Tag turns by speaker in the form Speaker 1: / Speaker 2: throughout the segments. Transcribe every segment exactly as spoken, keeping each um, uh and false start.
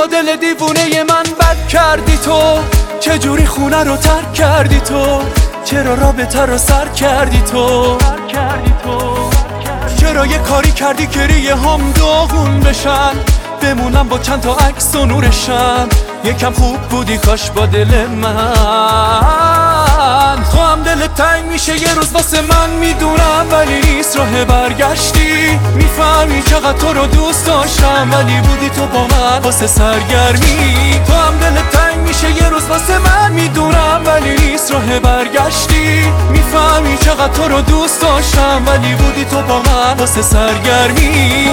Speaker 1: با دل دیوونه من بد کردی تو؟ چجوری خونه رو ترک کردی تو؟ چرا رابطه رو سر کردی تو؟ چرا یه کاری کردی که ریه هم داغون بشن؟ بمونم با چند تا عکس و نورشم. یکم خوب بودی کاش با دل من. تو هم دل تنگ میشه یه روز واسه من میدونم، ولی نیست راه برگشتی. میفهمی چقدر تو رو دوست داشتم، ولی بودی تو با من واسه سرگرمی. تو هم دل تنگ میشه یه روز واسه من میدونم، ولی نیست راه برگشتی. میفهمی چقدر تو رو دوست داشتم، ولی بودی تو با من واسه سرگرمی.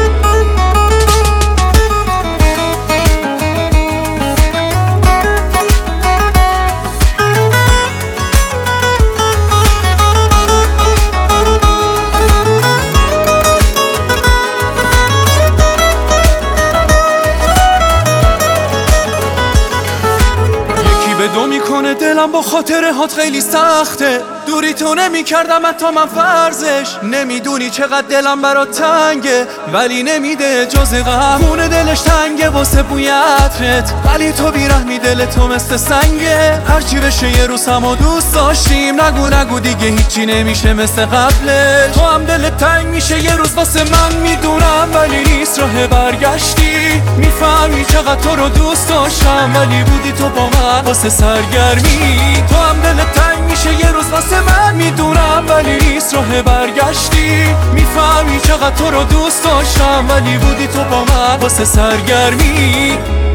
Speaker 1: دو میکنه دلم با خاطره هات خیلی سخته. دوری تو نمی کردم حتی من فرضش. نمیدونی چقدر دلم برات تنگه، ولی نمیده جز غم. خونه دلش تنگه واسه بوی عطرت، ولی تو بیرحمی دل تو مثل سنگه. هرچی بشه یه روز همو دوست داشتیم، نگو نگو دیگه هیچی نمیشه مثل قبلش. تو هم دل تنگ میشه یه روز واسه من میدونم، ولی نیست راه برگشتی. میفهمی چقدر تو رو دوست داشتم، ولی بودی تو با من واسه سرگرمی. تو هم دل تنگ میشه یه روز واسه من میدونم، ولی نیست راه برگشتی. میفهمی چقدر تو رو دوست داشتم، ولی بودی تو با من واسه سرگرمی.